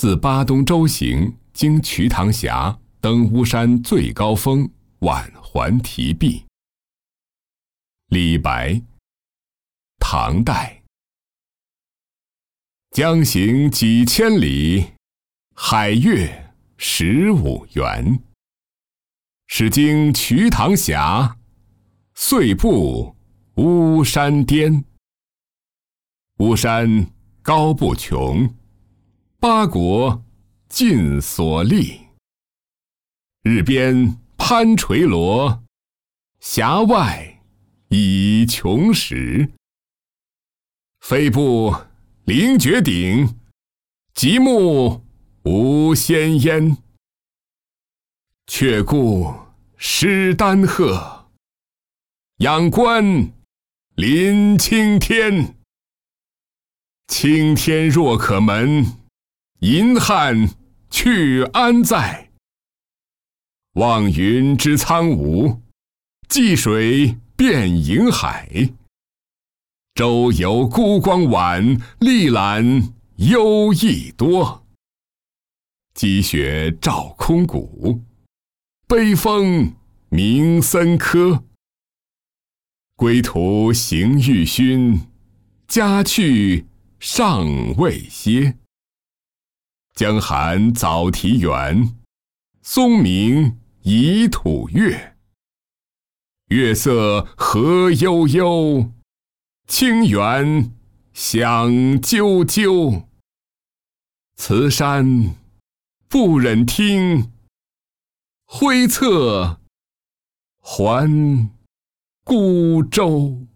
自巴东州行，经瞿塘峡，登巫山最高峰，宛环题壁。李白，唐代。江行几千里，海月15圆。始经瞿塘峡，遂步巫山巅。巫山高不穷，八国尽所立。日边攀垂罗，峡外已穷时。飞步凌绝顶，极目无先焉。却顾施丹鹤，仰观临青天。青天若可闻，银汉去安在？望云之苍梧，济水遍瀛海。周游孤光晚，历览幽异多。积雪照空谷，悲风鸣森柯。归途行欲熏，家去尚未歇。江寒早啼猿，松鸣已吐月。月色何悠悠，清猿响啾啾。慈山不忍听，挥策还孤舟。